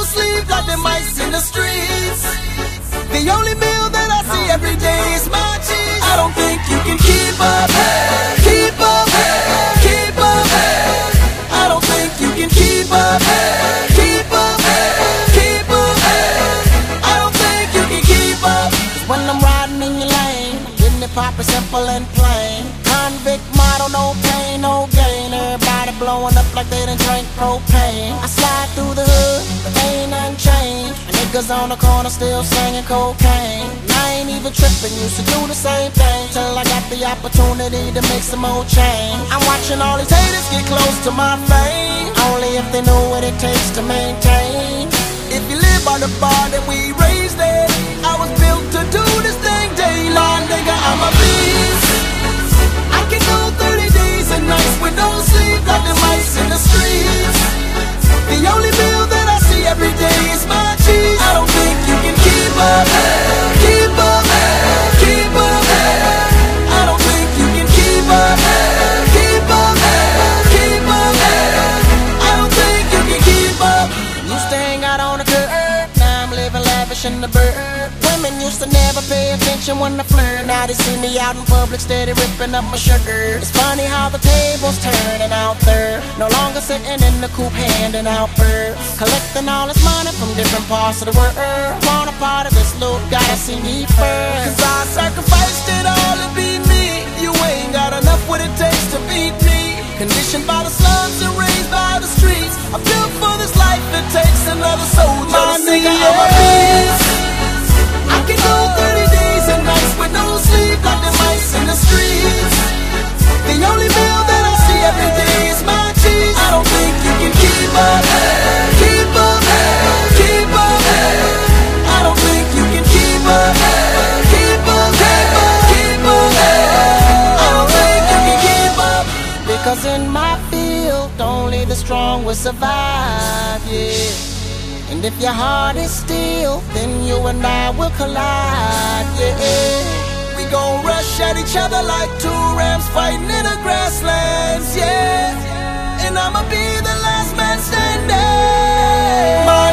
sleep like the mice in the streets. The only meal that I see every day is my cheese. I don't think you can keep up, keep up, keep up. I don't think you can keep up, keep up, keep up. I don't think you can keep up. 'Cause when I'm riding in your lane, getting it poppin' simple and plain. Convict model, no pain, no gain. Everybody blowing up like they done drank propane. I slide through the hood, but ain't nothing changed. Niggas on the corner still slanging cocaine. I ain't even tripping, used to do the same thing till I got the opportunity to make some more change. I'm watching all these haters get close to my fame, only if they know what it takes to maintain. If you live by the bar that we raised it, I was built to do this thing daily. Nigga, I'm a beast. I can go 30 days and nights with no sleep like the mice in the streets. The only meal that I see every day is my cheese. I don't think you can keep up, keep up, keep up. I don't think you can keep up, keep up, keep up. I don't think you can keep up. Used to hang out on the curb, now I'm living lavish in the bird. Women used to never pay attention when I flirt. Now they see me out in public steady ripping up my shirt. It's funny how the tables turning out there. No longer sitting in the coupe handing out birds. Collecting all this money from different parts of the world. Want a part of this loot, gotta see me first. 'Cause I sacrificed it all to be me. You ain't got enough what it takes to beat me. Conditioned by the slums and raised by the streets. I'm built for this life, it takes another soldier to see I'm a beast. I can go 30 days and nights with no sleep like the mice in the streets. The only meal that I see every day is my cheese. I don't think you can keep up, keep up, keep up. I don't think you can keep up, keep up, keep up. I don't think you can keep up. Because in my field, only the strong will survive, yeah. And if your heart is steel, then you and I will collide, yeah. We gon' rush at each other like two rams fighting in the grasslands, yeah. And I'ma be the last man standing.